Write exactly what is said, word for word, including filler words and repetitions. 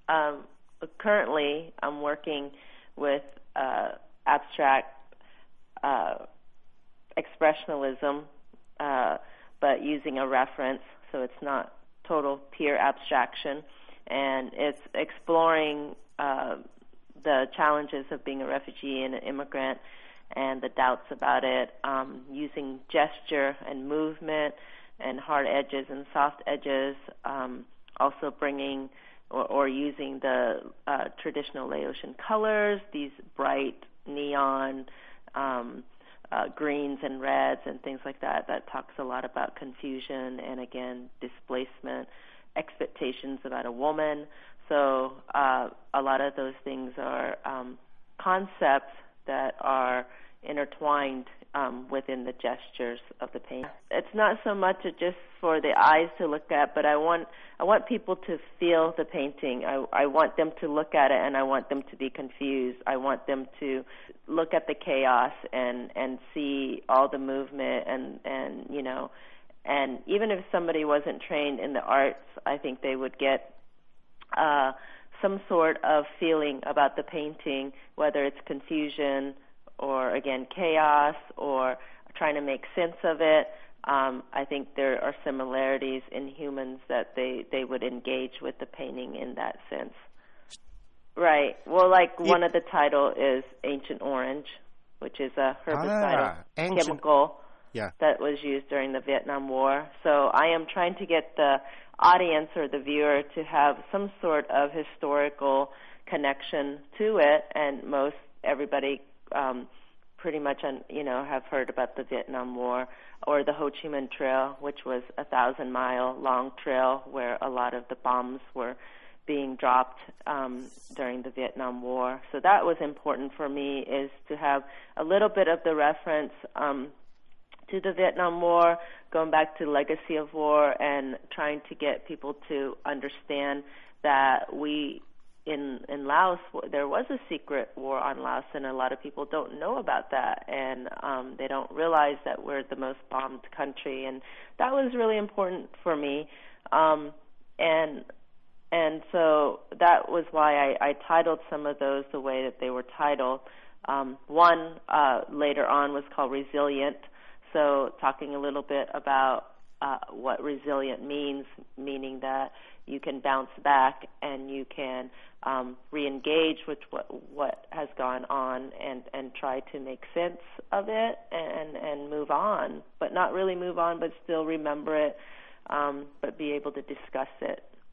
um, currently I'm working with uh, abstract uh, expressionism, uh, but using a reference, so it's not total pure abstraction, and it's exploring uh, the challenges of being a refugee and an immigrant and the doubts about it, um, using gesture and movement and hard edges and soft edges, um, also bringing or, or using the uh, traditional Laotian colors, these bright neon um, uh, greens and reds and things like that. That talks a lot about confusion and, again, displacement, expectations about a woman. So uh, a lot of those things are um, concepts that are intertwined um, within the gestures of the painting. It's not so much just for the eyes to look at, but I want I want people to feel the painting. I, I want them to look at it, and I want them to be confused. I want them to look at the chaos and, and see all the movement and, and, you know, and even if somebody wasn't trained in the arts, I think they would get uh, some sort of feeling about the painting, whether it's confusion or, again, chaos or trying to make sense of it. Um, I think there are similarities in humans that they, they would engage with the painting in that sense. Right. Well, like yeah. One of the title is Ancient Orange, which is a herbicidal ah, chemical yeah. that was used during the Vietnam War. So I am trying to get the audience or the viewer to have some sort of historical connection to it, and most everybody um, pretty much, you know, have heard about the Vietnam War or the Ho Chi Minh Trail, which was a thousand-mile long trail where a lot of the bombs were being dropped um, during the Vietnam War. So that was important for me, is to have a little bit of the reference um, to the Vietnam War, going back to Legacy of War, and trying to get people to understand that we, in in Laos, there was a secret war on Laos, and a lot of people don't know about that, and um, they don't realize that we're the most bombed country, and that was really important for me. Um, and and so that was why I, I titled some of those the way that they were titled. Um, one uh, later on was called Resilient, so talking a little bit about uh, what resilient means, meaning that you can bounce back and you can um, re-engage with what, what has gone on and, and try to make sense of it and, and move on, but not really move on, but still remember it, um, but be able to discuss it